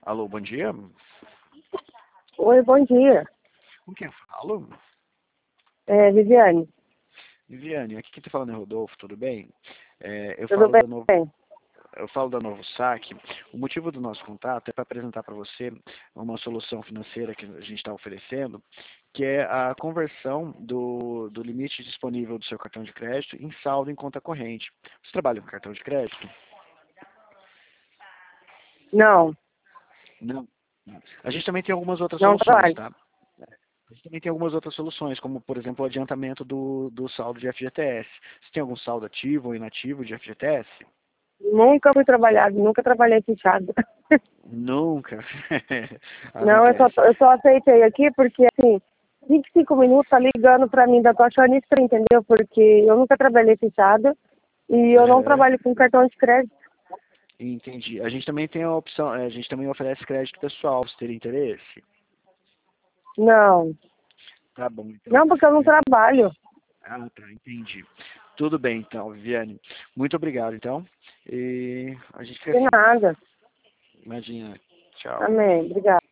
Alô, bom dia. Oi, bom dia. Com quem eu falo? Viviane, Viviane, aqui quem está falando é Rodolfo, tudo bem? Eu tudo falo bem? da Novo Saque. O motivo do nosso contato é para apresentar para você uma solução financeira que a gente está oferecendo, que é a conversão do limite disponível do seu cartão de crédito em saldo em conta corrente. Você trabalha com cartão de crédito? Não, Não. A gente também tem algumas outras não soluções, trabalho. tá? A gente também tem algumas outras soluções, como, por exemplo, o adiantamento do saldo de FGTS. Você tem algum saldo ativo ou inativo de FGTS? Nunca fui trabalhado, nunca trabalhei fechado. Nunca. Não, Acontece. eu só aceitei aqui porque, assim, 25 minutos tá ligando pra mim, ainda tô achando estranho, entendeu? Porque eu nunca trabalhei fechado e eu não Aham, trabalho com cartão de crédito. entendi. A gente também tem a opção, a gente também oferece crédito pessoal, se ter interesse. Não, Tá bom, então. não porque eu não trabalho. Ah, tá, entendi. Tudo bem, então, Viviane. Muito obrigado, então. E a gente fica De assim. nada. Imagina. Tchau. Amém, obrigada.